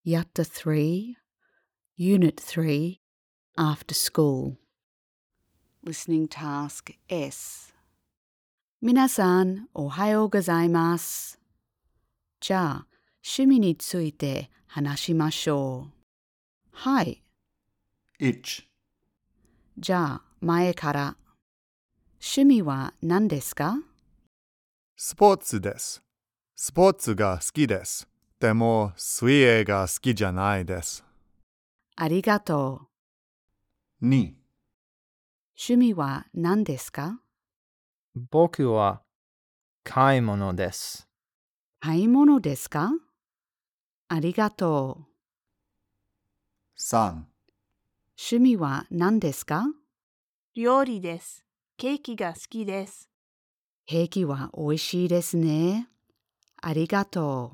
Yatta 3, Unit 3, After School. Listening Task S. 皆さん、おはようございます。じゃあ、趣味について話しましょう。はい。 1、 じゃあ、前から。趣味は何ですか？ スポーツです。スポーツが好きです。でも、水泳が好きじゃないです。 ありがとう。 2、 趣味は何ですか？ 僕は買い物です。 買い物ですか？ありがとう。 3、 趣味は何ですか？ 料理です。ケーキが好きです。 ケーキは美味しいですね。ありがと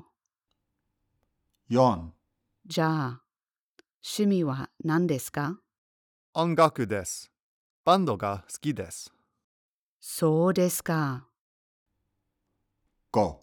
4、 う。じゃあ、趣味は何ですか？ 音楽です。バンドが好きです。 そうですか。 5、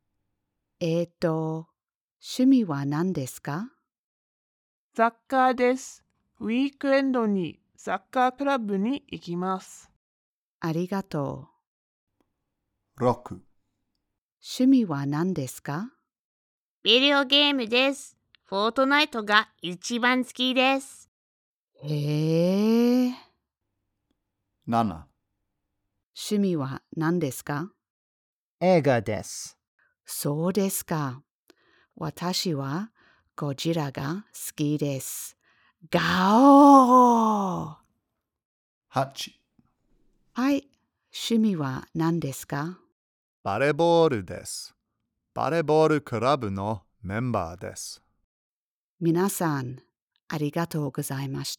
趣味は何ですか？ サッカーです。ウィークエンドにサッカークラブに行きます。 ありがとう。 6、 趣味は何ですか？ ビデオゲームです。フォートナイトが一番好きです。 へえ。 7、 趣味は何ですか？ 映画です。 そうですか。私はゴジラが好きです。ガオー。 8、 はい。趣味は何ですか？ バレーボールです。バレーボールクラブのメンバーです。 皆さん、ありがとうございました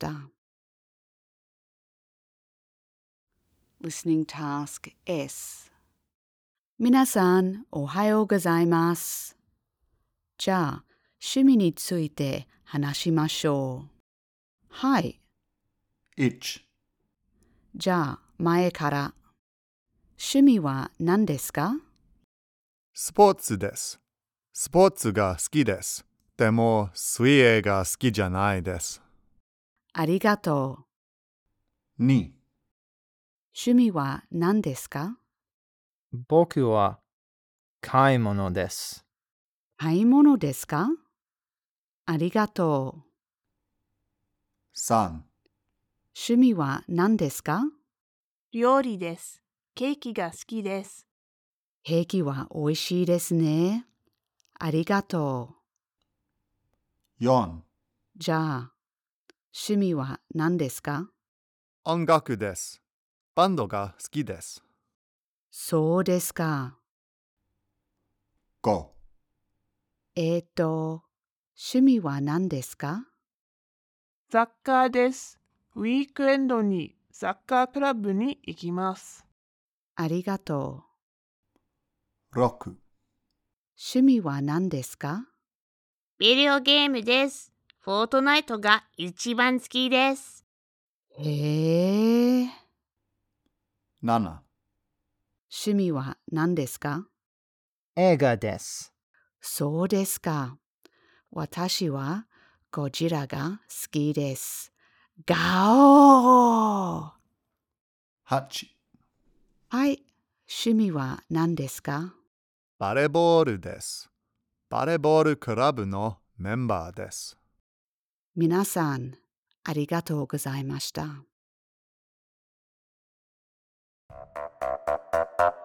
。Listening Task S。 皆さん、おはようございます。じゃあ、趣味について話しましょう。はい。 1、 じゃあ、前から。趣味は何ですか？ スポーツです。スポーツが好きです。でも、水泳が好きじゃないです。 ありがとう。 2、 趣味は何ですか？ 僕は買い物です。 買い物ですか？ありがとう。 3、 趣味は何ですか？ 料理です。ケーキが好きです。 ケーキは美味しいですね。ありがとう。 4、 じゃあ、趣味は何ですか？ 音楽です。バンドが好きです。 そうですか。 5、 趣味は何ですか？ サッカーです。ウィークエンドにサッカークラブに行きます。 ありがとう。 6、 趣味は何ですか？ ビデオゲームです。フォートナイトが一番好きです。 へえ。 7、 趣味は何ですか？ 映画です。 そうですか。私はゴジラが好きです。ガオー。 8、 はい。趣味は何ですか？ バレーボールです。バレーボールクラブのメンバーです。 皆さん、ありがとうございました。